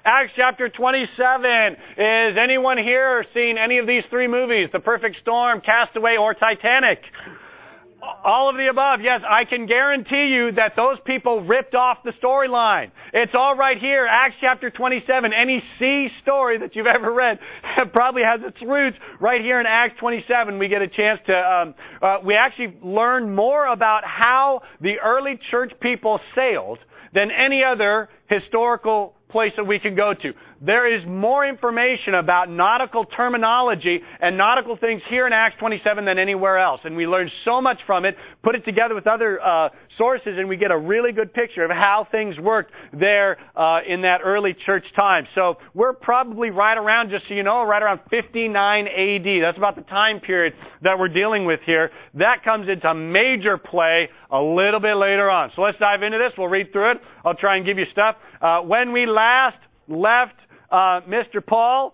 Acts chapter 27. Is anyone here seen any of these three movies? The Perfect Storm, Castaway, or Titanic? All of the above. Yes, I can guarantee you that those people ripped off the storyline. It's all right here, Acts chapter 27. Any sea story that you've ever read probably has its roots right here in Acts 27. We get a chance to, we actually learn more about how the early church people sailed than any other historical place that we can go to. There is more information about nautical terminology and nautical things here in Acts 27 than anywhere else. And we learn so much from it, put it together with other sources, and we get a really good picture of how things worked there in that early church time. So we're probably right around, just so you know, right around 59 AD. That's about the time period that we're dealing with here. That comes into major play a little bit later on. So let's dive into this. We'll read through it. I'll try and give you stuff. When we last left Mr. Paul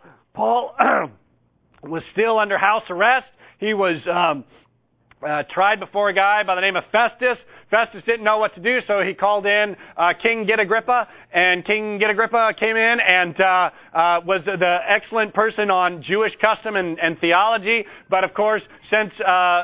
was still under house arrest. He was tried before a guy by the name of Festus. Festus didn't know what to do, so he called in King Agrippa, and King Agrippa came in and was the excellent person on Jewish custom and theology. But of course, since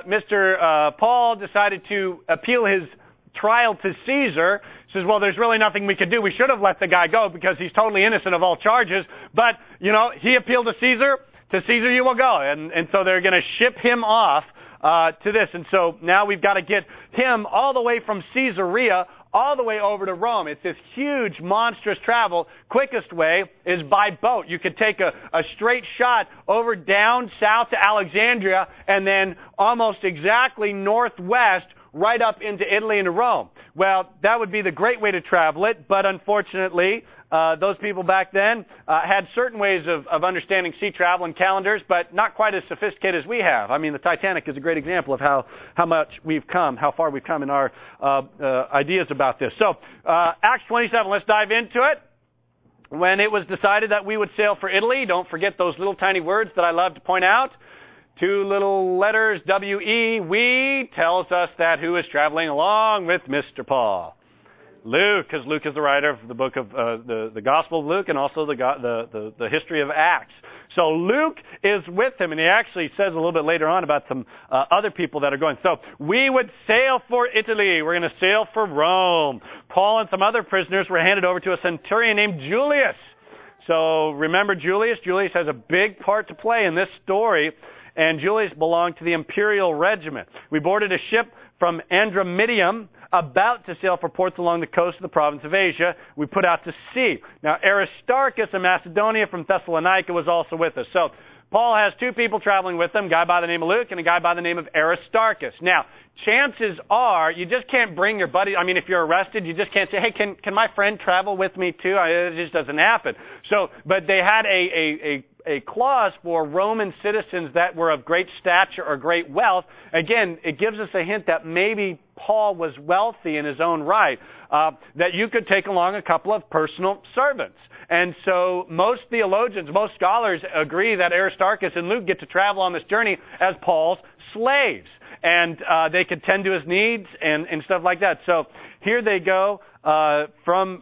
Mr. Paul decided to appeal his trial to Caesar, says, well, there's really nothing we could do. We should have let the guy go because he's totally innocent of all charges. But, you know, he appealed to Caesar. To Caesar you will go. And so they're going to ship him off to this. And so now we've got to get him all the way from Caesarea all the way over to Rome. It's this huge, monstrous travel. Quickest way is by boat. You could take a straight shot over down south to Alexandria and then almost exactly northwest right up into Italy and to Rome. Well, that would be the great way to travel it, but unfortunately, those people back then had certain ways of understanding sea travel and calendars, but not quite as sophisticated as we have. I mean, the Titanic is a great example of how much we've come, how far we've come in our ideas about this. So, Acts 27, let's dive into it. When it was decided that we would sail for Italy, don't forget those little tiny words that I love to point out. Two little letters, W-E, we, tells us that who is traveling along with Mr. Paul? Luke, because Luke is the writer of the book of the Gospel of Luke and also the history of Acts. So Luke is with him, and he actually says a little bit later on about some other people that are going. So we would sail for Italy. We're going to sail for Rome. Paul and some other prisoners were handed over to a centurion named Julius. So remember Julius? Julius has a big part to play in this story. And Julius belonged to the imperial regiment. We boarded a ship from Andromitium, about to sail for ports along the coast of the province of Asia. We put out to sea. Now, Aristarchus, a Macedonia from Thessalonica, was also with us. So, Paul has two people traveling with him, a guy by the name of Luke and a guy by the name of Aristarchus. Now, chances are you just can't bring your buddy. I mean, if you're arrested, you just can't say, hey, can my friend travel with me too? It just doesn't happen. So, but they had a clause for Roman citizens that were of great stature or great wealth. Again, it gives us a hint that maybe Paul was wealthy in his own right, that you could take along a couple of personal servants. And so most theologians, most scholars agree that Aristarchus and Luke get to travel on this journey as Paul's slaves. And they could tend to his needs and stuff like that. So here they go from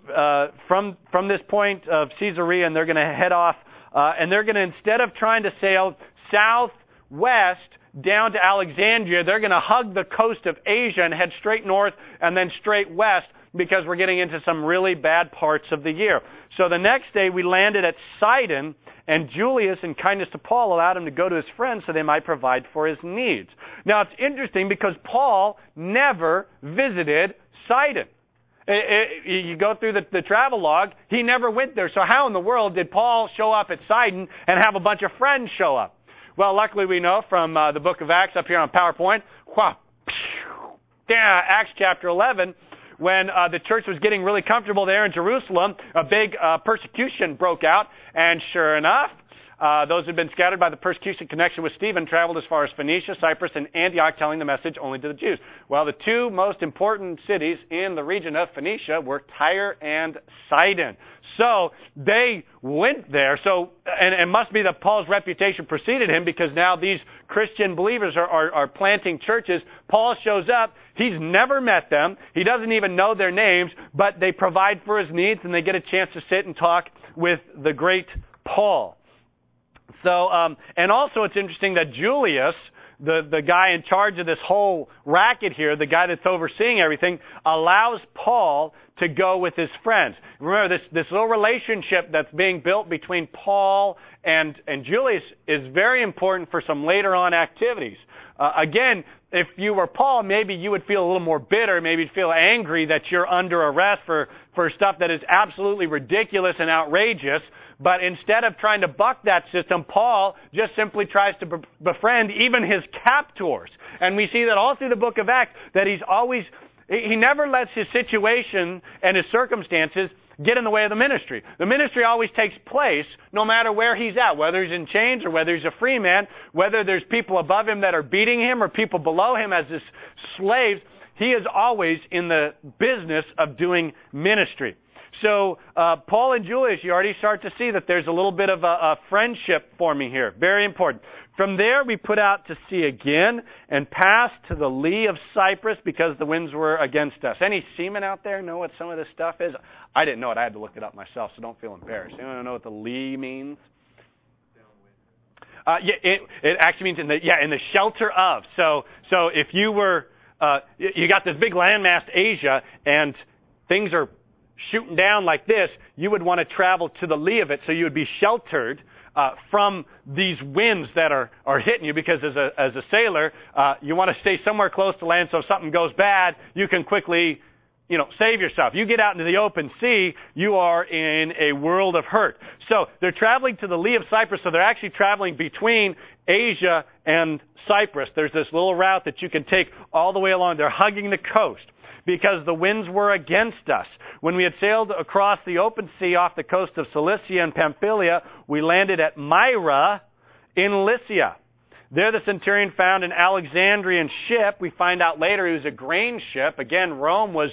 this point of Caesarea, and they're going to head off. And they're going to, instead of trying to sail southwest down to Alexandria, they're going to hug the coast of Asia and head straight north and then straight west because we're getting into some really bad parts of the year. So the next day we landed at Sidon, and Julius, in kindness to Paul, allowed him to go to his friends so they might provide for his needs. Now it's interesting because Paul never visited Sidon. You go through the travel log, he never went there. So how in the world did Paul show up at Sidon and have a bunch of friends show up? Well, luckily we know from the book of Acts up here on PowerPoint, Acts chapter 11, when the church was getting really comfortable there in Jerusalem, a big persecution broke out, and sure enough, those who had been scattered by the persecution connection with Stephen traveled as far as Phoenicia, Cyprus, and Antioch, telling the message only to the Jews. Well, the two most important cities in the region of Phoenicia were Tyre and Sidon. So they went there. So, and it must be that Paul's reputation preceded him, because now these Christian believers are planting churches. Paul shows up. He's never met them. He doesn't even know their names, but they provide for his needs, and they get a chance to sit and talk with the great Paul. So, and also it's interesting that Julius, the guy in charge of this whole racket here, the guy that's overseeing everything, allows Paul to go with his friends. Remember, this little relationship that's being built between Paul and Julius is very important for some later on activities. Again, if you were Paul, maybe you would feel a little more bitter, maybe you'd feel angry that you're under arrest for stuff that is absolutely ridiculous and outrageous. But instead of trying to buck that system, Paul just simply tries to befriend even his captors. And we see that all through the book of Acts, that he never lets his situation and his circumstances get in the way of the ministry. The ministry always takes place no matter where he's at, whether he's in chains or whether he's a free man, whether there's people above him that are beating him or people below him as his slaves. He is always in the business of doing ministry. So Paul and Julius, you already start to see that there's a little bit of a friendship forming here. Very important. From there, we put out to sea again and passed to the lee of Cyprus because the winds were against us. Any seamen out there know what some of this stuff is? I didn't know it. I had to look it up myself, so don't feel embarrassed. Anyone know what the lee means? It actually means in the shelter of. So if you were, you got this big landmass Asia and things are shooting down like this, you would want to travel to the lee of it so you would be sheltered from these winds that are hitting you, because as a sailor, you want to stay somewhere close to land so if something goes bad, you can quickly save yourself. You get out into the open sea, you are in a world of hurt. So they're traveling to the lee of Cyprus, so they're actually traveling between Asia and Cyprus. There's this little route that you can take all the way along. They're hugging the coast because the winds were against us. When we had sailed across the open sea off the coast of Cilicia and Pamphylia, we landed at Myra in Lycia. There the centurion found an Alexandrian ship. We find out later it was a grain ship. Again, Rome was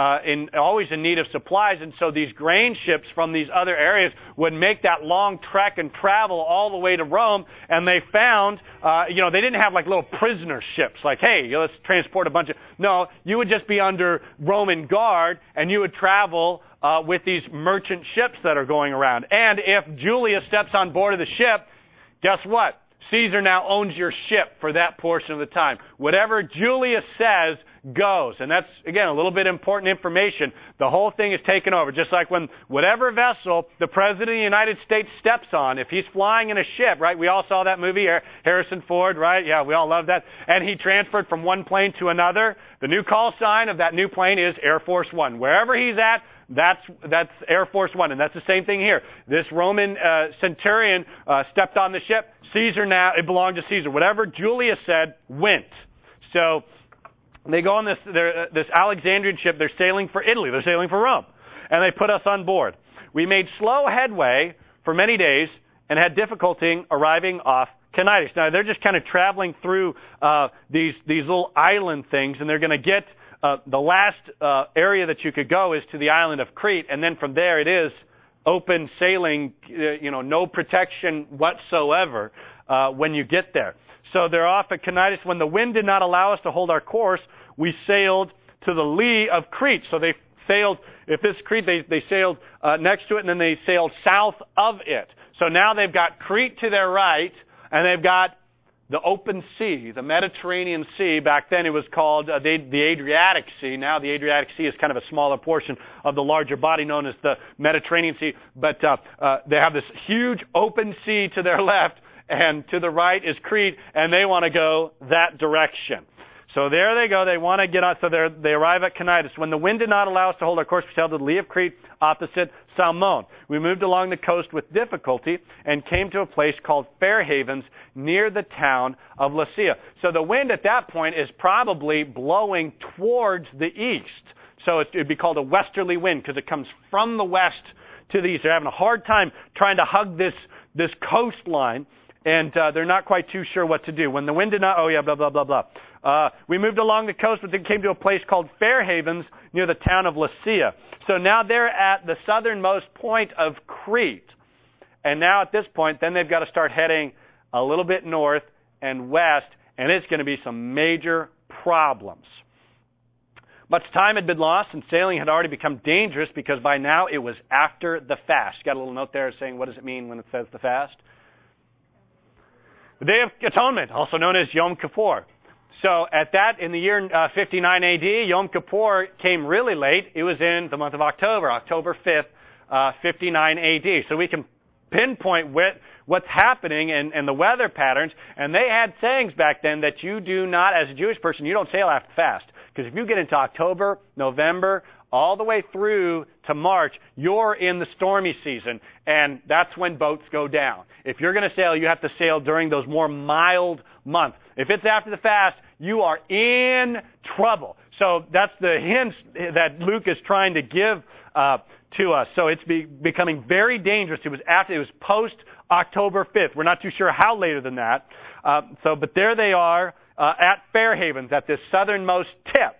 always in need of supplies, and so these grain ships from these other areas would make that long trek and travel all the way to Rome, and they found, they didn't have like little prisoner ships, like, hey, let's transport a bunch of... No, you would just be under Roman guard, and you would travel with these merchant ships that are going around. And if Julius steps on board of the ship, guess what? Caesar now owns your ship for that portion of the time. Whatever Julius says goes. And that's, again, a little bit important information. The whole thing is taken over. Just like when whatever vessel the President of the United States steps on, if he's flying in a ship, right? We all saw that movie, Harrison Ford, right? Yeah, we all love that. And he transferred from one plane to another. The new call sign of that new plane is Air Force One. Wherever he's at, that's Air Force One. And that's the same thing here. This Roman centurion stepped on the ship. Caesar now, it belonged to Caesar. Whatever Julius said went. So they go on this Alexandrian ship. They're sailing for Italy. They're sailing for Rome. And they put us on board. We made slow headway for many days and had difficulty arriving off Cnidus. Now, they're just kind of traveling through these little island things, and they're going to get the last area that you could go is to the island of Crete, and then from there it is open sailing, no protection whatsoever when you get there. So they're off at Cnidus. When the wind did not allow us to hold our course, we sailed to the lee of Crete. So they sailed, if this is Crete, they sailed next to it, and then they sailed south of it. So now they've got Crete to their right, and they've got the open sea, the Mediterranean Sea. Back then it was called the Adriatic Sea. Now the Adriatic Sea is kind of a smaller portion of the larger body known as the Mediterranean Sea. But they have this huge open sea to their left, and to the right is Crete, and they want to go that direction. So there they go. They want to get on. So they arrive at Cnidus. When the wind did not allow us to hold our course, we sailed to the lee of Crete opposite Salmon. We moved along the coast with difficulty and came to a place called Fair Havens near the town of Lasea. So the wind at that point is probably blowing towards the east. So it'd be called a westerly wind because it comes from the west to the east. They're having a hard time trying to hug this coastline. And they're not quite too sure what to do. When the wind did not, blah, blah, blah, blah. We moved along the coast, but then came to a place called Fair Havens near the town of Lasea. So now they're at the southernmost point of Crete. And now at this point, then they've got to start heading a little bit north and west, and it's going to be some major problems. Much time had been lost, and sailing had already become dangerous because by now it was after the fast. Got a little note there saying, what does it mean when it says the fast? The Day of Atonement, also known as Yom Kippur. So at that, in the year 59 AD, Yom Kippur came really late. It was in the month of October, October 5th, 59 AD. So we can pinpoint what's happening and the weather patterns. And they had sayings back then that you do not, as a Jewish person, you don't sail after the fast. Because if you get into October, November, all the way through to March, you're in the stormy season, and that's when boats go down. If you're going to sail, you have to sail during those more mild months. If it's after the fast, you are in trouble. So that's the hints that Luke is trying to give to us. So it's becoming very dangerous. It was post October 5th. We're not too sure how later than that. But there they are at Fair Havens, at this southernmost tip.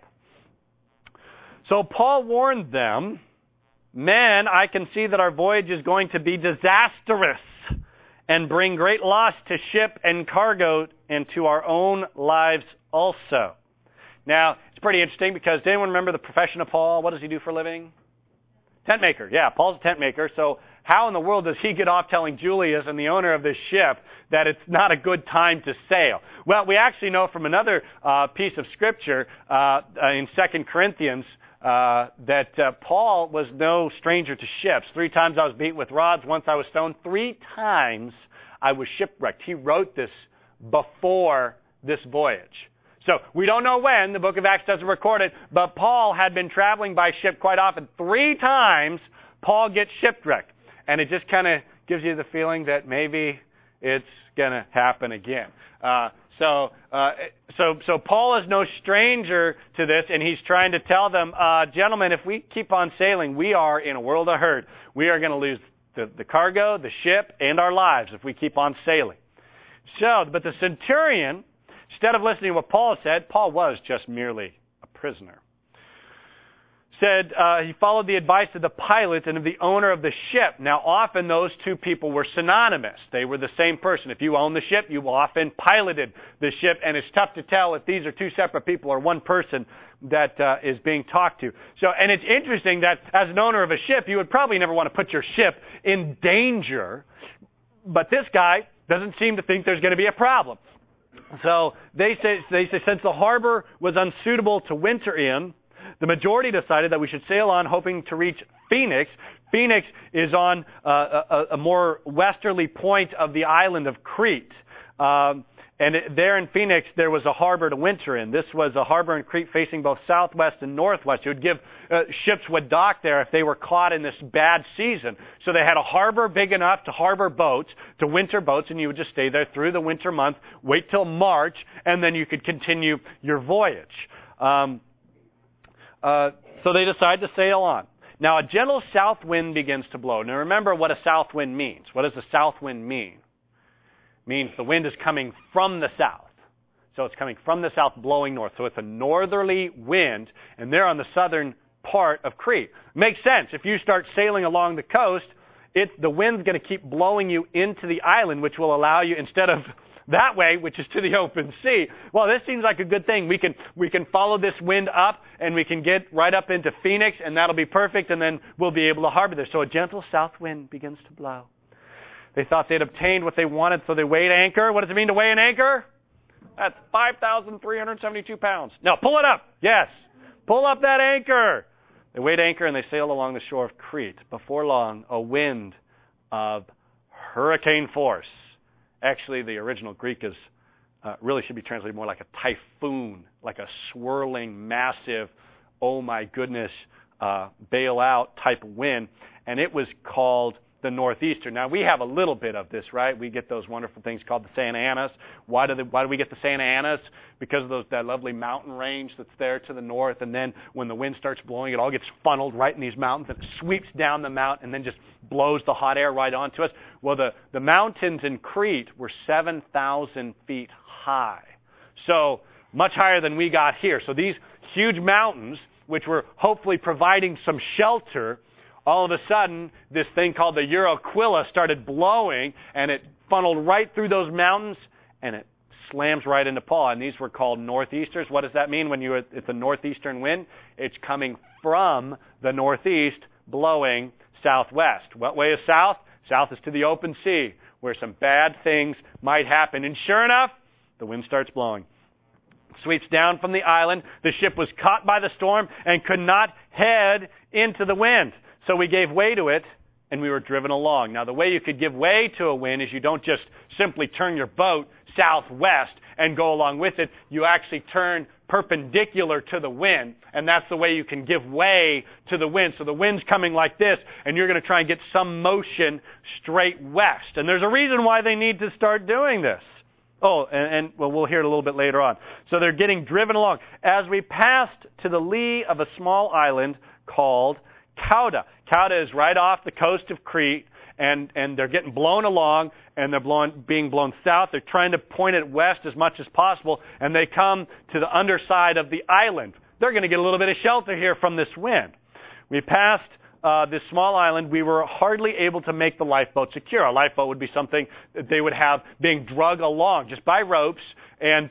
So Paul warned them, men, I can see that our voyage is going to be disastrous and bring great loss to ship and cargo and to our own lives also. Now, it's pretty interesting because does anyone remember the profession of Paul? What does he do for a living? Tent maker. Yeah, Paul's a tent maker. So how in the world does he get off telling Julius and the owner of this ship that it's not a good time to sail? Well, we actually know from another piece of Scripture in 2 Corinthians that Paul was no stranger to ships. 3 times I was beaten with rods. Once I was stoned. 3 times I was shipwrecked. He wrote this before this voyage. So we don't know when. The book of Acts doesn't record it. But Paul had been traveling by ship quite often. 3 times Paul gets shipwrecked. And it just kind of gives you the feeling that maybe it's going to happen again. So Paul is no stranger to this, and he's trying to tell them, gentlemen, if we keep on sailing, we are in a world of hurt. We are going to lose the cargo, the ship, and our lives if we keep on sailing. But the centurion, instead of listening to what Paul said, Paul was just merely a prisoner. Said he followed the advice of the pilot and of the owner of the ship. Now, often those two people were synonymous. They were the same person. If you own the ship, you often piloted the ship, and it's tough to tell if these are 2 separate people or one person that is being talked to. And it's interesting that as an owner of a ship, you would probably never want to put your ship in danger, but this guy doesn't seem to think there's going to be a problem. So they say since the harbor was unsuitable to winter in, the majority decided that we should sail on, hoping to reach Phoenix. Phoenix is on a more westerly point of the island of Crete. There in Phoenix, there was a harbor to winter in. This was a harbor in Crete facing both southwest and northwest. It would give ships would dock there if they were caught in this bad season. So they had a harbor big enough to harbor boats, to winter boats, and you would just stay there through the winter month, wait till March, and then you could continue your voyage. So they decide to sail on. Now, a gentle south wind begins to blow. Now, remember what a south wind means. What does a south wind mean? It means the wind is coming from the south. So it's coming from the south, blowing north. So it's a northerly wind, and they're on the southern part of Crete. Makes sense. If you start sailing along the coast, the wind's going to keep blowing you into the island, which will allow you, instead of that way, which is to the open sea. Well, this seems like a good thing. We can follow this wind up, and we can get right up into Phoenix, and that'll be perfect, and then we'll be able to harbor there. So a gentle south wind begins to blow. They thought they'd obtained what they wanted, so they weighed anchor. What does it mean to weigh an anchor? That's 5,372 pounds. Now, pull it up. Yes. Pull up that anchor. They weighed anchor, and they sailed along the shore of Crete. Before long, a wind of hurricane force. Actually, the original Greek is really should be translated more like a typhoon, like a swirling, massive, oh my goodness, bailout type wind. And it was called the northeaster. Now, we have a little bit of this, right? We get those wonderful things called the Santa Anas. Why do we get the Santa Anas? Because of that lovely mountain range that's there to the north. And then when the wind starts blowing, it all gets funneled right in these mountains, and it sweeps down the mountain and then just blows the hot air right onto us. Well, the mountains in Crete were 7,000 feet high. So much higher than we got here. So these huge mountains, which were hopefully providing some shelter, all of a sudden, this thing called the Euraquila started blowing, and it funneled right through those mountains, and it slams right into Paul. And these were called northeasters. What does that mean when it's a northeastern wind? It's coming from the northeast, blowing southwest. What way is south? South is to the open sea, where some bad things might happen. And sure enough, the wind starts blowing. Sweeps down from the island. The ship was caught by the storm and could not head into the wind. So we gave way to it, and we were driven along. Now, the way you could give way to a wind is you don't just simply turn your boat southwest and go along with it. You actually turn perpendicular to the wind, and that's the way you can give way to the wind. So the wind's coming like this, and you're going to try and get some motion straight west. And there's a reason why they need to start doing this. Oh, and we'll hear it a little bit later on. So they're getting driven along. As we passed to the lee of a small island called Cauda. Cauda is right off the coast of Crete, and they're getting blown along, and they're being blown south. They're trying to point it west as much as possible, and they come to the underside of the island. They're going to get a little bit of shelter here from this wind. We passed this small island. We were hardly able to make the lifeboat secure. A lifeboat would be something that they would have being drug along just by ropes, and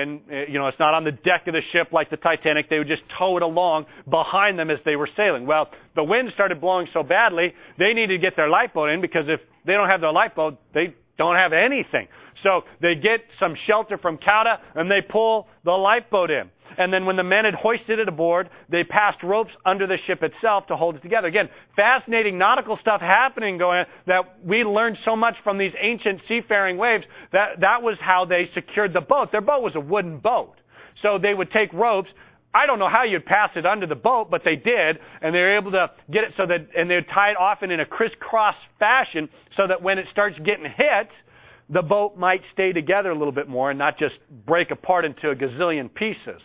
it's not on the deck of the ship like the Titanic. They would just tow it along behind them as they were sailing. Well, the wind started blowing so badly, they needed to get their lifeboat in, because if they don't have their lifeboat, they don't have anything. So they get some shelter from Cauda, and they pull the lifeboat in. And then when the men had hoisted it aboard, they passed ropes under the ship itself to hold it together. Again, fascinating nautical stuff happening going on that we learned so much from these ancient seafaring waves. That was how they secured the boat. Their boat was a wooden boat. So they would take ropes. I don't know how you'd pass it under the boat, but they did, and they were able to get it so that, and they'd tie it often in a crisscross fashion so that when it starts getting hit, the boat might stay together a little bit more and not just break apart into a gazillion pieces.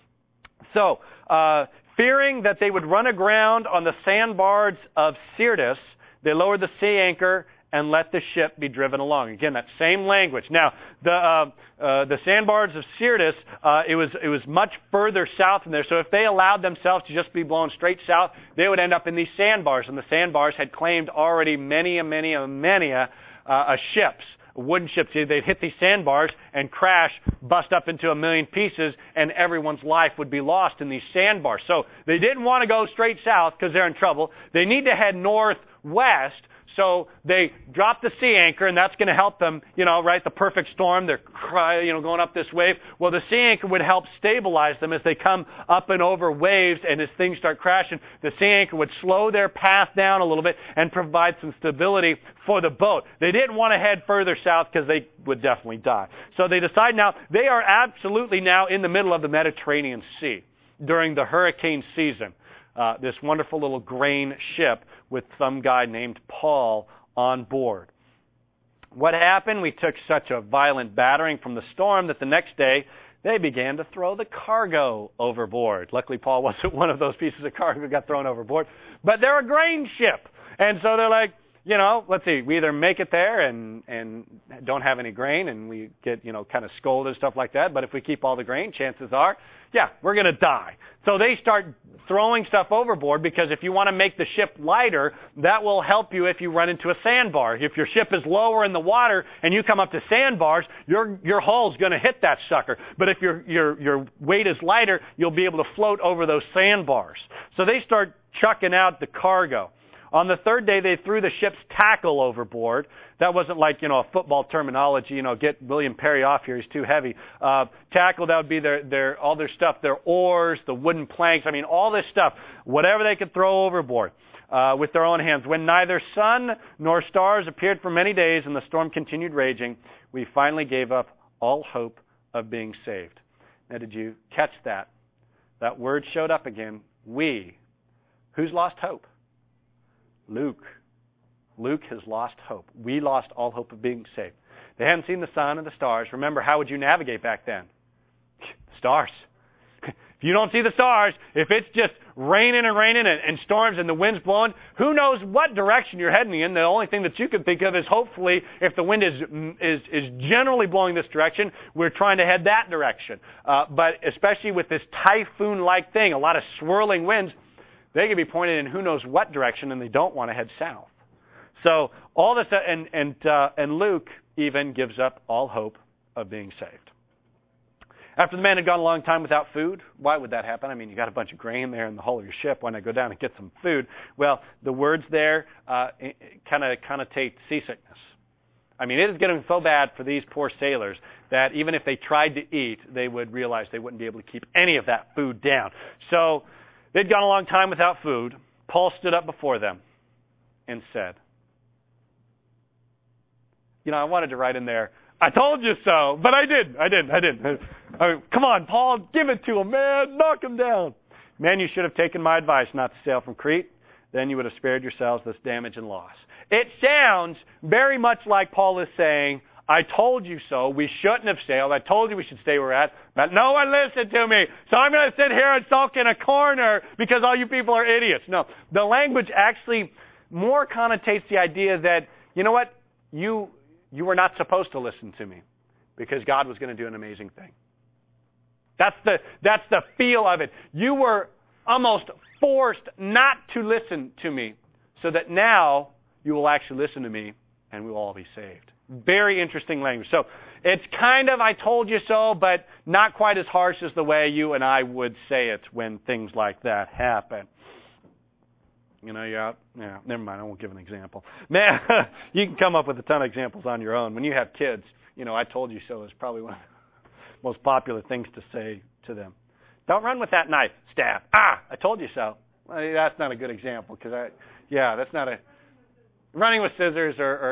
So, fearing that they would run aground on the sandbars of Syrtis, they lowered the sea anchor and let the ship be driven along. Again, that same language. Now, the sandbars of Syrtis, it was much further south from there. So if they allowed themselves to just be blown straight south, they would end up in these sandbars. And the sandbars had claimed already many ships. Wooden ships. They'd hit these sandbars and crash, bust up into a million pieces, and everyone's life would be lost in these sandbars. So they didn't want to go straight south because they're in trouble. They need to head northwest. So they drop the sea anchor, and that's going to help them, right? The perfect storm. They're, going up this wave. Well, the sea anchor would help stabilize them as they come up and over waves, and as things start crashing, the sea anchor would slow their path down a little bit and provide some stability for the boat. They didn't want to head further south because they would definitely die. So they decide now, they are absolutely now in the middle of the Mediterranean Sea during the hurricane season. This wonderful little grain ship with some guy named Paul on board. What happened? We took such a violent battering from the storm that the next day they began to throw the cargo overboard. Luckily, Paul wasn't one of those pieces of cargo that got thrown overboard, but they're a grain ship. And so they're like, let's see, we either make it there and don't have any grain and we get, kind of scolded and stuff like that, but if we keep all the grain, chances are, we're going to die. So they start throwing stuff overboard because if you want to make the ship lighter, that will help you if you run into a sandbar. If your ship is lower in the water and you come up to sandbars, your hull's going to hit that sucker. But if your weight is lighter, you'll be able to float over those sandbars. So they start chucking out the cargo. On the third day, they threw the ship's tackle overboard. That wasn't like, a football terminology, get William Perry off here, he's too heavy. Tackle, that would be all their stuff, their oars, the wooden planks, all this stuff, whatever they could throw overboard with their own hands. When neither sun nor stars appeared for many days and the storm continued raging, we finally gave up all hope of being saved. Now, did you catch that? That word showed up again. We. Who's lost hope? Luke. Luke has lost hope. We lost all hope of being saved. They hadn't seen the sun and the stars. Remember, how would you navigate back then? Stars. If you don't see the stars, if it's just raining and storms and the wind's blowing, who knows what direction you're heading in? The only thing that you can think of is hopefully if the wind is generally blowing this direction, we're trying to head that direction. But especially with this typhoon-like thing, a lot of swirling winds, they can be pointed in who knows what direction, and they don't want to head south. So all this, and Luke even gives up all hope of being saved. After the man had gone a long time without food, why would that happen? I mean, you got a bunch of grain there in the hull of your ship. Why not go down and get some food? Well, the words there kind of connotate seasickness. I mean, it is getting so bad for these poor sailors that even if they tried to eat, they would realize they wouldn't be able to keep any of that food down. So they'd gone a long time without food. Paul stood up before them and said, I wanted to write in there, I told you so, but I didn't. I mean, come on, Paul, give it to him, man. Knock him down. Man, you should have taken my advice not to sail from Crete. Then you would have spared yourselves this damage and loss. It sounds very much like Paul is saying, I told you so. We shouldn't have sailed. I told you we should stay where we're at, but no one listened to me. So I'm going to sit here and sulk in a corner because all you people are idiots. No, the language actually more connotates the idea that, you know what, you were not supposed to listen to me because God was going to do an amazing thing. That's the feel of it. You were almost forced not to listen to me so that now you will actually listen to me and we will all be saved. Very interesting language. So it's kind of I told you so, but not quite as harsh as the way you and I would say it when things like that happen. You're out. Yeah, never mind. I won't give an example. Man, you can come up with a ton of examples on your own. When you have kids, I told you so is probably one of the most popular things to say to them. Don't run with that knife, staff. I told you so. Well, that's not a good example because that's not a running with scissors or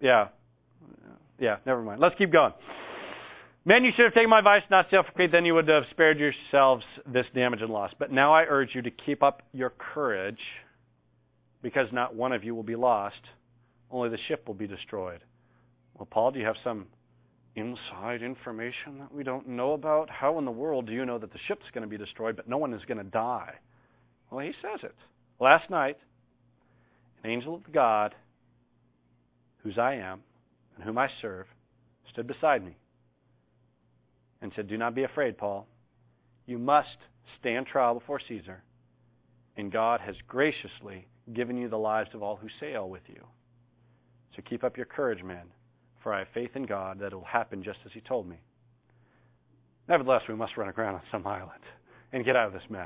never mind. Let's keep going. Men, you should have taken my advice, not sail for Crete, then you would have spared yourselves this damage and loss. But now I urge you to keep up your courage, because not one of you will be lost, only the ship will be destroyed. Well, Paul, do you have some inside information that we don't know about? How in the world do you know that the ship's going to be destroyed, but no one is going to die? Well, he says it. Last night, an angel of God, whose I am, and whom I serve, stood beside me and said, do not be afraid, Paul. You must stand trial before Caesar, and God has graciously given you the lives of all who sail with you. So keep up your courage, men, for I have faith in God that it will happen just as he told me. Nevertheless, we must run aground on some island and get out of this mess.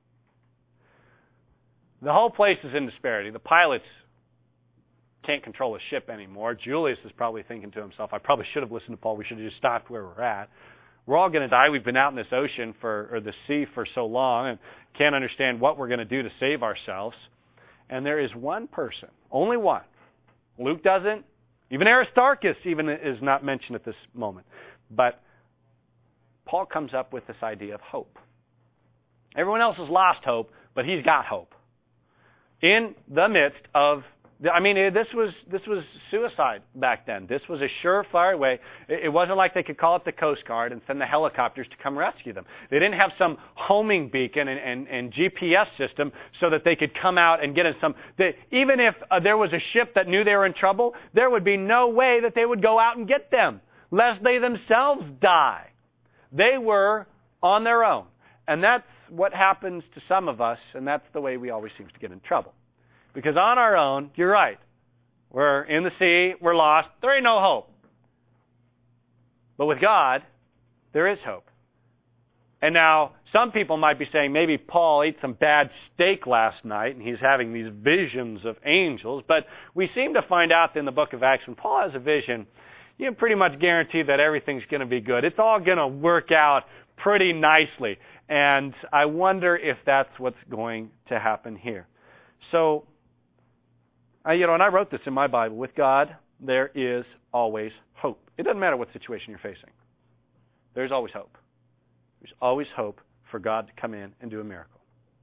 The whole place is in disparity. The pilots can't control the ship anymore. Julius is probably thinking to himself, I probably should have listened to Paul. We should have just stopped where we're at. We're all going to die. We've been out in this ocean or the sea for so long and can't understand what we're going to do to save ourselves. And there is one person, only one. Luke doesn't. Even Aristarchus even is not mentioned at this moment. But Paul comes up with this idea of hope. Everyone else has lost hope, but he's got hope. In the midst of, this was suicide back then. This was a surefire way. It wasn't like they could call up the Coast Guard and send the helicopters to come rescue them. They didn't have some homing beacon and GPS system so that they could come out and get in some. Even if there was a ship that knew they were in trouble, there would be no way that they would go out and get them, lest they themselves die. They were on their own. And that's what happens to some of us, and that's the way we always seem to get in trouble. Because on our own, you're right. We're in the sea, we're lost, there ain't no hope. But with God, there is hope. And now, some people might be saying, maybe Paul ate some bad steak last night and he's having these visions of angels. But we seem to find out in the book of Acts, when Paul has a vision, you can pretty much guarantee that everything's going to be good. It's all going to work out pretty nicely. And I wonder if that's what's going to happen here. So, and I wrote this in my Bible, with God, there is always hope. It doesn't matter what situation you're facing. There's always hope. There's always hope for God to come in and do a miracle.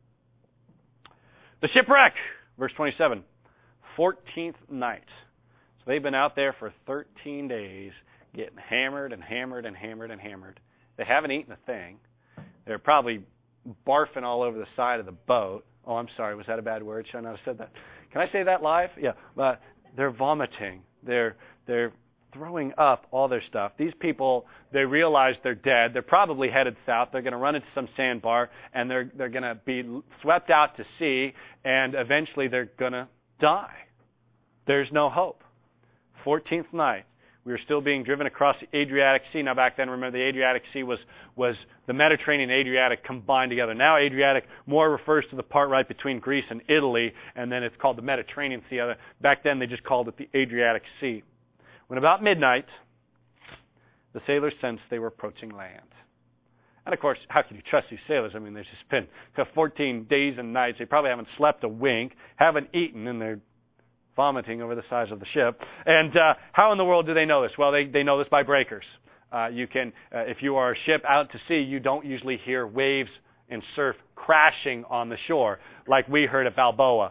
The shipwreck, verse 27, 14th night. So they've been out there for 13 days, getting hammered and hammered and hammered and hammered. They haven't eaten a thing. They're probably barfing all over the side of the boat. Oh, I'm sorry. Was that a bad word? Should I not have said that? Can I say that live? Yeah. But they're vomiting. They're throwing up all their stuff. These people, they realize they're dead. They're probably headed south. They're going to run into some sandbar, and they're going to be swept out to sea, and eventually they're going to die. There's no hope. 14th night. We were still being driven across the Adriatic Sea. Now back then, remember, the Adriatic Sea was the Mediterranean and Adriatic combined together. Now Adriatic more refers to the part right between Greece and Italy, and then it's called the Mediterranean Sea. Back then, they just called it the Adriatic Sea. When about midnight, the sailors sensed they were approaching land. And of course, how can you trust these sailors? I mean, they've just been 14 days and nights. They probably haven't slept a wink, haven't eaten, and they're vomiting over the size of the ship. And how in the world do they know this? Well, they know this by breakers. You can, if you are a ship out to sea, you don't usually hear waves and surf crashing on the shore like we heard at Balboa.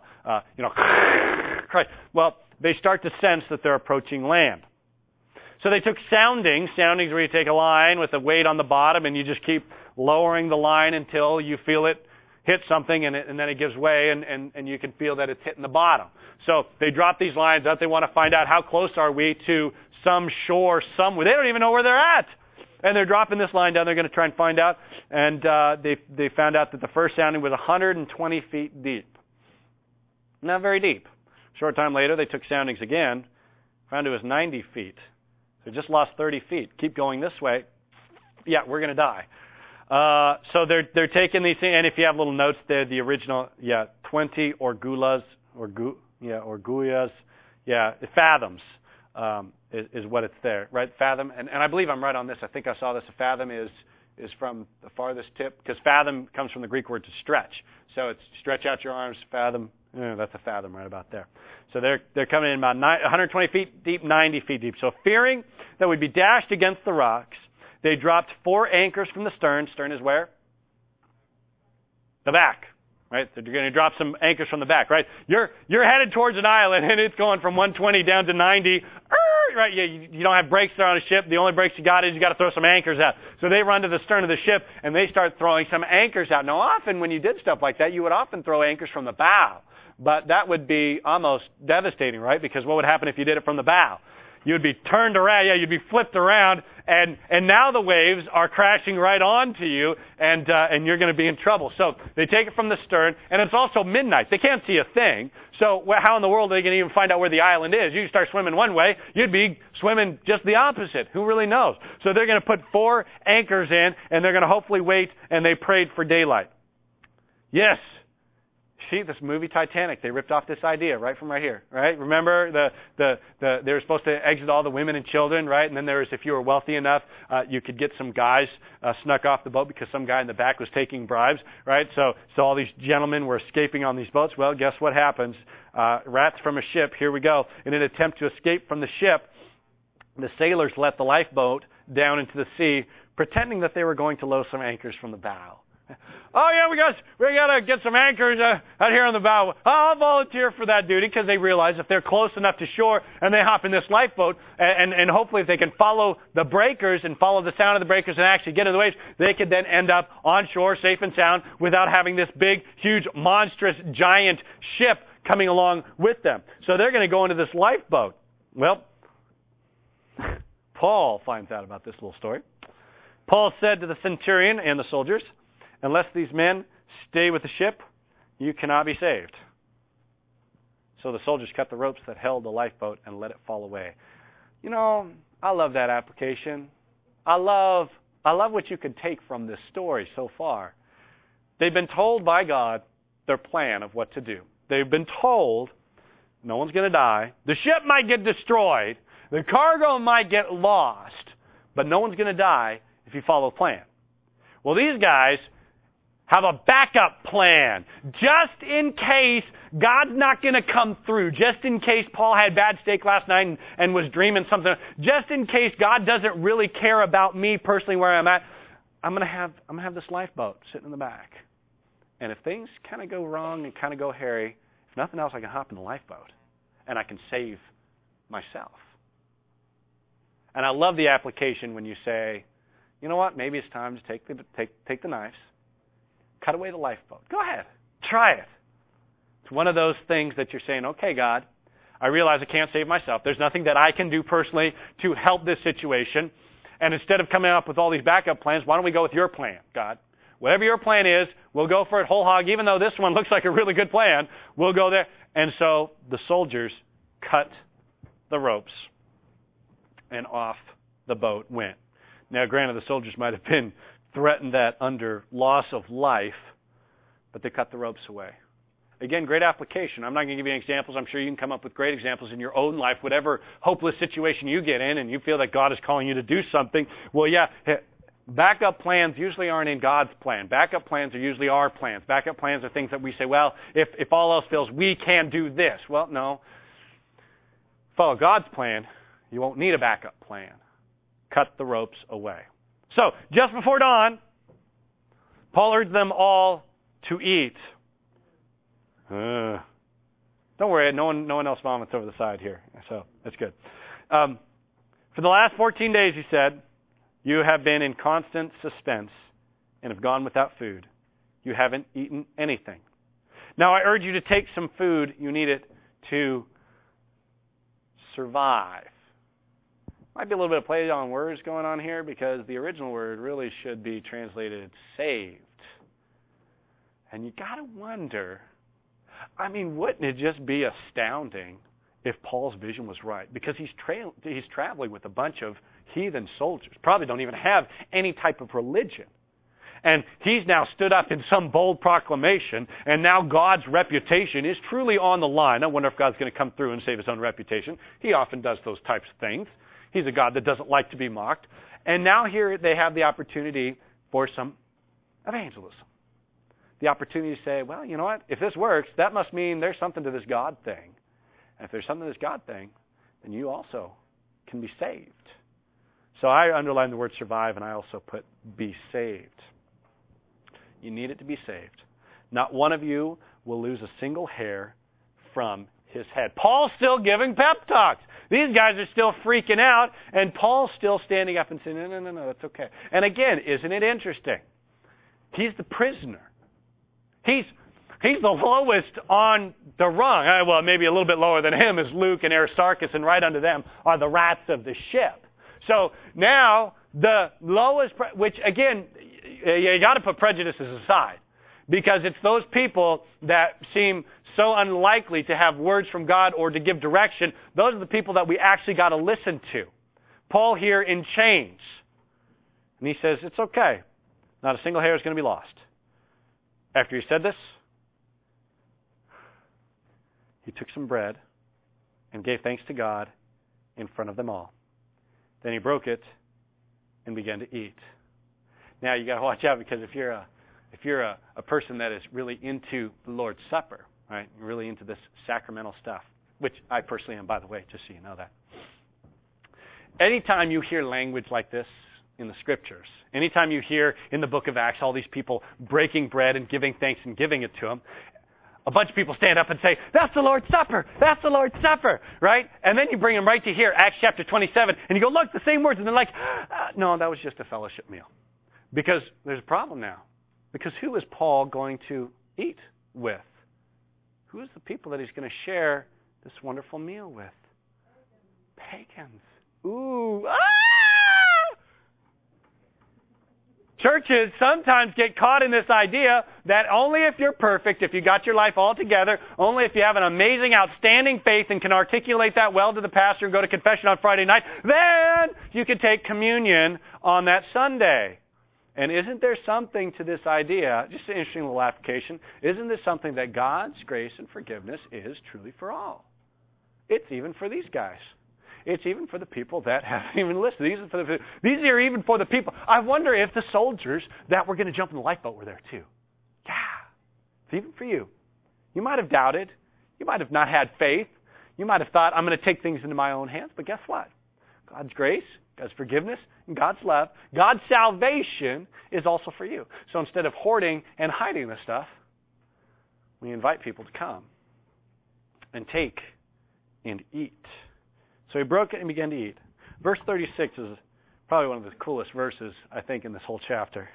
Well, they start to sense that they're approaching land. So they took soundings. Soundings where you take a line with a weight on the bottom and you just keep lowering the line until you feel it hit something and then it gives way and you can feel that it's hitting the bottom. So they drop these lines out. They want to find out how close are we to some shore somewhere. They don't even know where they're at. And they're dropping this line down. They're going to try and find out. And they found out that the first sounding was 120 feet deep. Not very deep. A short time later, they took soundings again. Found it was 90 feet. So just lost 30 feet. Keep going this way. Yeah, we're going to die. So they're taking these things, and if you have little notes there, the original, 20 orgullas, fathoms is what it's there, right? Fathom, and I believe I'm right on this. I think I saw this. A fathom is from the farthest tip, because fathom comes from the Greek word to stretch. So it's stretch out your arms, fathom. That's a fathom right about there. So they're coming in about 120 feet deep, 90 feet deep. So fearing that we'd be dashed against the rocks, they dropped 4 anchors from the stern. Stern is where? The back, right? So you're going to drop some anchors from the back, right? You're headed towards an island, and it's going from 120 down to 90. Right? You don't have brakes there on a ship. The only brakes you got is you got to throw some anchors out. So they run to the stern of the ship, and they start throwing some anchors out. Now, often when you did stuff like that, you would often throw anchors from the bow. But that would be almost devastating, right? Because what would happen if you did it from the bow? You'd be turned around, you'd be flipped around, and now the waves are crashing right onto you, and you're going to be in trouble. So they take it from the stern, and it's also midnight. They can't see a thing. So how in the world are they going to even find out where the island is? You start swimming one way, you'd be swimming just the opposite. Who really knows? So they're going to put 4 anchors in, and they're going to hopefully wait, and they prayed for daylight. Yes. See, this movie Titanic, they ripped off this idea right from right here, right? Remember, they were supposed to exit all the women and children, right? And then there was, if you were wealthy enough, you could get some guys snuck off the boat because some guy in the back was taking bribes, right? So all these gentlemen were escaping on these boats. Well, guess what happens? Rats from a ship, here we go. In an attempt to escape from the ship, the sailors let the lifeboat down into the sea, pretending that they were going to lower some anchors from the bow. Oh yeah, we got to get some anchors out here on the bow. I'll volunteer for that duty, because they realize if they're close enough to shore and they hop in this lifeboat, and hopefully if they can follow the breakers and follow the sound of the breakers and actually get in the waves, they could then end up on shore safe and sound without having this big, huge, monstrous, giant ship coming along with them. So they're going to go into this lifeboat. Well, Paul finds out about this little story. Paul said to the centurion and the soldiers, "Unless these men stay with the ship, you cannot be saved." So the soldiers cut the ropes that held the lifeboat and let it fall away. You know, I love that application. I love what you can take from this story so far. They've been told by God their plan of what to do. They've been told no one's going to die. The ship might get destroyed. The cargo might get lost. But no one's going to die if you follow the plan. Well, these guys have a backup plan, just in case God's not going to come through, just in case Paul had bad steak last night and was dreaming something, just in case God doesn't really care about me personally where I'm at. I'm going to have this lifeboat sitting in the back. And if things kind of go wrong and kind of go hairy, if nothing else, I can hop in the lifeboat and I can save myself. And I love the application when you say, you know what, maybe it's time to take the knives, cut away the lifeboat. Go ahead. Try it. It's one of those things that you're saying, okay, God, I realize I can't save myself. There's nothing that I can do personally to help this situation. And instead of coming up with all these backup plans, why don't we go with your plan, God? Whatever your plan is, we'll go for it whole hog. Even though this one looks like a really good plan, we'll go there. And so the soldiers cut the ropes. and off the boat went. Now, granted, the soldiers might have been threatened that under loss of life, but they cut the ropes away. Again, great application. I'm not going to give you any examples. I'm sure you can come up with great examples in your own life, whatever hopeless situation you get in and you feel that God is calling you to do something. Well, yeah, backup plans usually aren't in God's plan. Backup plans are usually our plans. Backup plans are things that we say, well, if all else fails, we can do this. Well, no. Follow God's plan. You won't need a backup plan. Cut the ropes away. So, just before dawn, Paul urged them all to eat. Don't worry, no one else vomits over the side here, so that's good. For the last 14 days, he said, you have been in constant suspense and have gone without food. You haven't eaten anything. Now I urge you to take some food. You need it to survive. Might be a little bit of play on words going on here because the original word really should be translated saved. And you got to wonder, I mean, wouldn't it just be astounding if Paul's vision was right? Because he's traveling with a bunch of heathen soldiers, probably don't even have any type of religion. And he's now stood up in some bold proclamation, and now God's reputation is truly on the line. I wonder if God's going to come through and save his own reputation. He often does those types of things. He's a God that doesn't like to be mocked. And now here they have the opportunity for some evangelism. The opportunity to say, well, you know what? If this works, that must mean there's something to this God thing. And if there's something to this God thing, then you also can be saved. So I underline the word survive, and I also put be saved. You need it to be saved. Not one of you will lose a single hair from his head. Paul's still giving pep talks. These guys are still freaking out, and Paul's still standing up and saying, no, that's okay. And again, isn't it interesting? He's the prisoner. He's the lowest on the rung. Well, maybe a little bit lower than him is Luke and Aristarchus, and right under them are the rats of the ship. So now the lowest, which again, you got to put prejudices aside, because it's those people that seem so unlikely to have words from God or to give direction. Those are the people that we actually got to listen to. Paul here in chains, and he says it's okay. Not a single hair is going to be lost. After he said this, he took some bread and gave thanks to God in front of them all. Then he broke it and began to eat. Now you got to watch out, because if you're a person that is really into the Lord's Supper, right? You're really into this sacramental stuff, which I personally am, by the way, just so you know that. Anytime you hear language like this in the Scriptures, anytime you hear in the book of Acts all these people breaking bread and giving thanks and giving it to him, a bunch of people stand up and say, that's the Lord's Supper, that's the Lord's Supper, right? And then you bring them right to here, Acts chapter 27, and you go, look, the same words, and they're like, no, that was just a fellowship meal. Because there's a problem now. Because who is Paul going to eat with? Who is the people that he's going to share this wonderful meal with? Pagans. Ooh, Churches sometimes get caught in this idea that only if you're perfect, if you got your life all together, only if you have an amazing, outstanding faith and can articulate that well to the pastor and go to confession on Friday night, then you can take communion on that Sunday. And isn't there something to this idea, just an interesting little application, isn't this something that God's grace and forgiveness is truly for all? It's even for these guys. It's even for the people that haven't even listened. These are even for the people. I wonder if the soldiers that were going to jump in the lifeboat were there too. Yeah. It's even for you. You might have doubted. You might have not had faith. You might have thought, I'm going to take things into my own hands. But guess what? God's grace, God's forgiveness, and God's love, God's salvation is also for you. So instead of hoarding and hiding this stuff, we invite people to come and take and eat. So he broke it and began to eat. Verse 36 is probably one of the coolest verses, I think, in this whole chapter.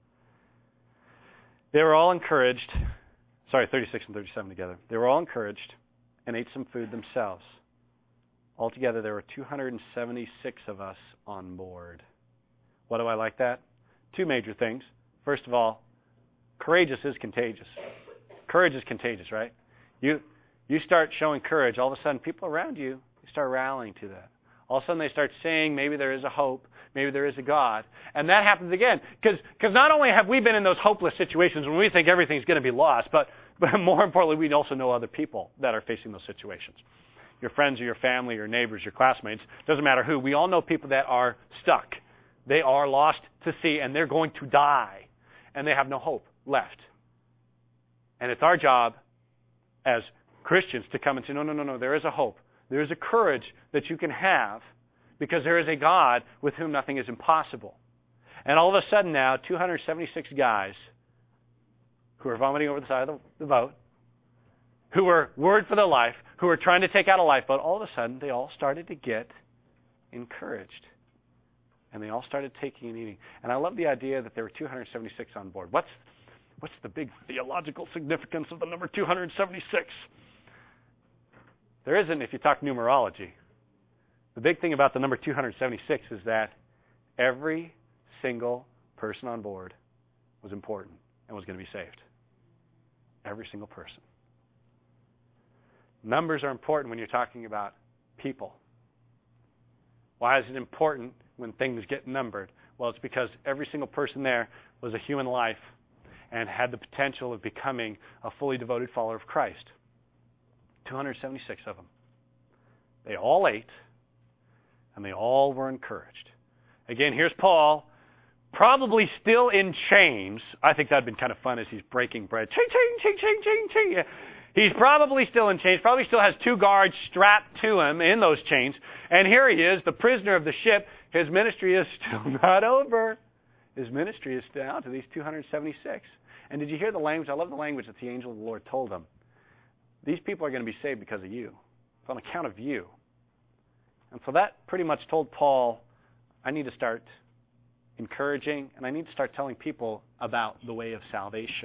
They were all encouraged. 36 and 37 together. They were all encouraged and ate some food themselves. Altogether, there were 276 of us on board. Why do I like that? Two major things. First of all, courageous is contagious. Courage is contagious, right? You start showing courage, all of a sudden people around you start rallying to that. All of a sudden they start saying maybe there is a hope, maybe there is a God. And that happens again. Because not only have we been in those hopeless situations when we think everything's going to be lost, but more importantly, we also know other people that are facing those situations. Your friends or your family, your neighbors, your classmates, doesn't matter who. We all know people that are stuck. They are lost to sea and they're going to die. And they have no hope left. And it's our job as Christians to come and say, no, there is a hope. There is a courage that you can have because there is a God with whom nothing is impossible. And all of a sudden now, 276 guys who are vomiting over the side of the boat, who were worried for their life, who were trying to take out a lifeboat, all of a sudden they all started to get encouraged. And they all started taking and eating. And I love the idea that there were 276 on board. What's the big theological significance of the number 276? There isn't if you talk numerology. The big thing about the number 276 is that every single person on board was important and was going to be saved. Every single person. Numbers are important when you're talking about people. Why is it important when things get numbered? Well, it's because every single person there was a human life and had the potential of becoming a fully devoted follower of Christ. 276 of them. They all ate, and they all were encouraged. Again, here's Paul, probably still in chains. I think that would have been kind of fun as he's breaking bread. Ching, ching, ching, ching, ching, ching. He's probably still in chains, probably still has 2 guards strapped to him in those chains. And here he is, the prisoner of the ship. His ministry is still not over. His ministry is still out to these 276. And did you hear the language? I love the language that the angel of the Lord told them. These people are going to be saved because of you. It's on account of you. And so that pretty much told Paul, I need to start encouraging and I need to start telling people about the way of salvation.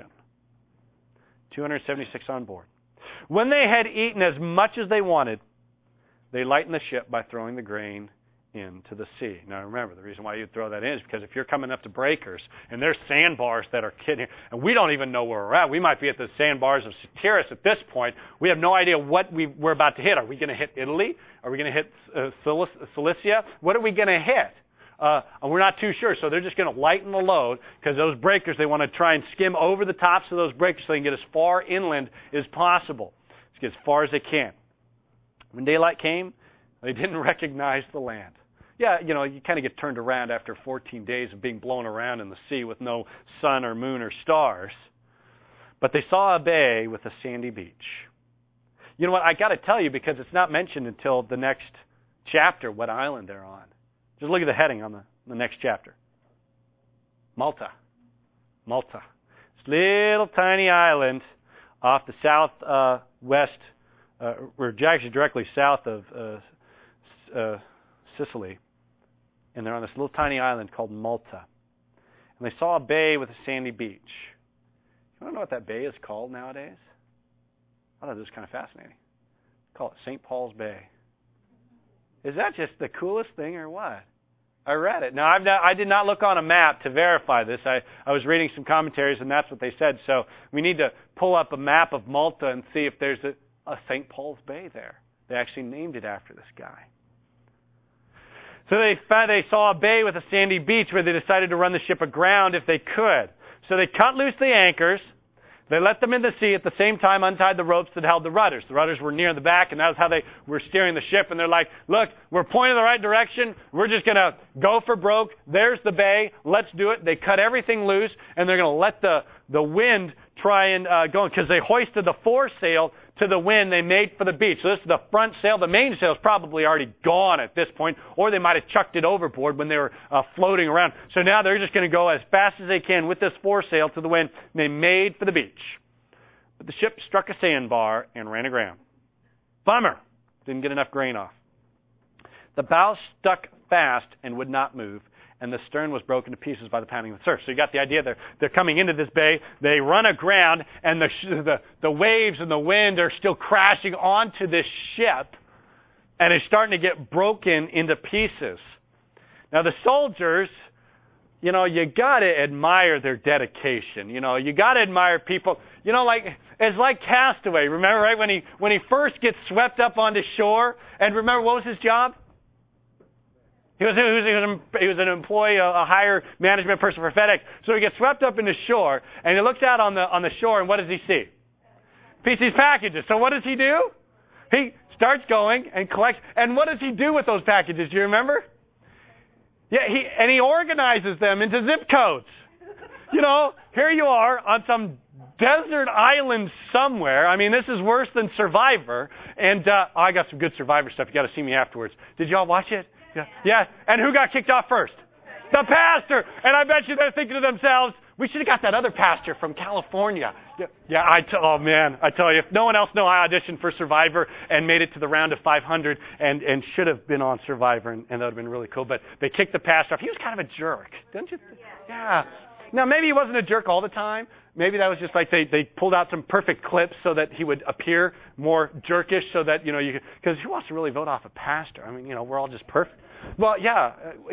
276 on board. When they had eaten as much as they wanted, they lightened the ship by throwing the grain into the sea. Now remember, the reason why you'd throw that in is because if you're coming up to breakers and there's sandbars that are kidding, and we don't even know where we're at. We might be at the sandbars of Syrtis at this point. We have no idea what we're about to hit. Are we going to hit Italy? Are we going to hit Cilicia? What are we going to hit? We're not too sure, so they're just going to lighten the load because those breakers, they want to try and skim over the tops of those breakers so they can get as far inland as possible. Let's get as far as they can. When daylight came, they didn't recognize the land. Yeah, you kind of get turned around after 14 days of being blown around in the sea with no sun or moon or stars. But they saw a bay with a sandy beach. You know what? I got to tell you, because it's not mentioned until the next chapter what island they're on. Just look at the heading on the next chapter. Malta. Malta. This little tiny island off the southwest, or actually directly south of Sicily. And they're on this little tiny island called Malta. And they saw a bay with a sandy beach. You want to know what that bay is called nowadays? I thought this was kind of fascinating. They call it St. Paul's Bay. Is that just the coolest thing or what? I read it. Now, I did not look on a map to verify this. I was reading some commentaries, and that's what they said. So we need to pull up a map of Malta and see if there's a St. Paul's Bay there. They actually named it after this guy. So they saw a bay with a sandy beach where they decided to run the ship aground if they could. So they cut loose the anchors. They let them in the sea, at the same time untied the ropes that held the rudders. The rudders were near the back, and that was how they were steering the ship. And they're like, look, we're pointing in the right direction. We're just going to go for broke. There's the bay. Let's do it. They cut everything loose, and they're going to let the wind try and go, because they hoisted the foresail to the wind. They made for the beach. So this is the front sail. The main sail is probably already gone at this point, or they might have chucked it overboard when they were floating around. So now they're just going to go as fast as they can with this foresail to the wind. And they made for the beach. But the ship struck a sandbar and ran aground. Bummer. Didn't get enough grain off. The bow stuck fast and would not move, and the stern was broken to pieces by the pounding of the surf. So you got the idea. They're coming into this bay. They run aground, and the waves and the wind are still crashing onto this ship, and it's starting to get broken into pieces. Now the soldiers, you got to admire their dedication. You got to admire people. It's like Castaway. Remember, right, when he first gets swept up onto shore, and remember, what was his job? He was an employee, a higher management person for FedEx. So he gets swept up into shore, and he looks out on the shore, and what does he see? He sees packages. So what does he do? He starts going and collects. And what does he do with those packages? Do you remember? Yeah, he organizes them into zip codes. You know, here you are on some desert island somewhere. I mean, this is worse than Survivor. And I got some good Survivor stuff. You got to see me afterwards. Did y'all watch it? Yeah. And who got kicked off first? The pastor. And I bet you they're thinking to themselves, we should have got that other pastor from California. Yeah. Oh man, I tell you, if no one else knows, I auditioned for Survivor and made it to the round of 500 and should have been on Survivor, and that would have been really cool. But they kicked the pastor off. He was kind of a jerk, don't you? Yeah. Now maybe he wasn't a jerk all the time. Maybe that was just like they pulled out some perfect clips so that he would appear more jerkish, so that because who wants to really vote off a pastor? I mean, we're all just perfect. Well, yeah.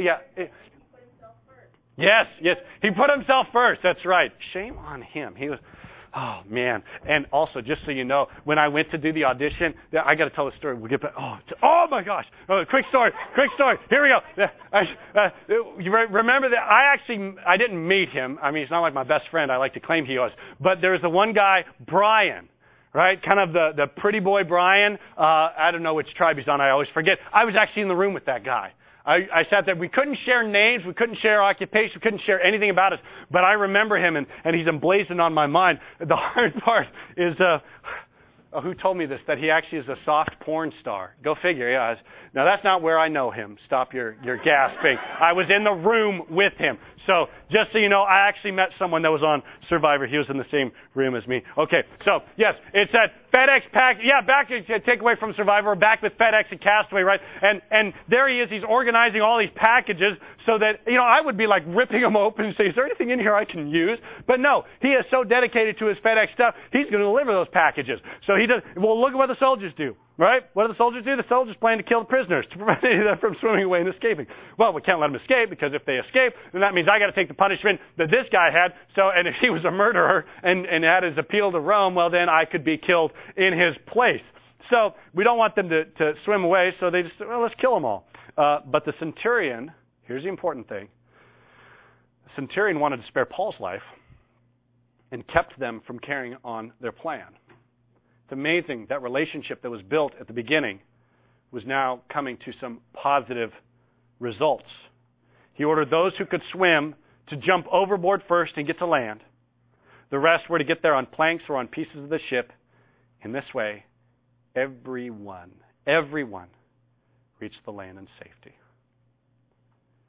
Yes, he put himself first. That's right. Shame on him. He was, oh man. And also, just so you know, when I went to do the audition, I got to tell the story. We'll get back. Oh my gosh. Quick story. Here we go. You remember that I didn't meet him. I mean, he's not like my best friend. I like to claim he was. But there was the one guy, Brian. Right? Kind of the pretty boy Brian. I don't know which tribe he's on. I always forget. I was actually in the room with that guy. I sat there. We couldn't share names. We couldn't share occupation. We couldn't share anything about us. But I remember him, and he's emblazoned on my mind. The hard part is, who told me this? That he actually is a soft porn star. Go figure. Yeah. Now, that's not where I know him. Stop your gasping. I was in the room with him. So, just so you know, I actually met someone that was on Survivor. He was in the same room as me. Okay, so, yes, it's that FedEx pack. Yeah, back to take away from Survivor. Back with FedEx and Castaway, right? And there he is. He's organizing all these packages so that, I would be like ripping them open and say, is there anything in here I can use? But no, he is so dedicated to his FedEx stuff, he's going to deliver those packages. So he does. Well, look at what the soldiers do. Right? What do the soldiers do? The soldiers plan to kill the prisoners to prevent them from swimming away and escaping. Well, we can't let them escape, because if they escape, then that means I got to take the punishment that this guy had. So, and if he was a murderer and had his appeal to Rome, well, then I could be killed in his place. So we don't want them to swim away. So they just, let's kill them all. But the centurion, here's the important thing. The centurion wanted to spare Paul's life and kept them from carrying on their plan. It's amazing that relationship that was built at the beginning was now coming to some positive results. He ordered those who could swim to jump overboard first and get to land. The rest were to get there on planks or on pieces of the ship. In this way, everyone reached the land in safety.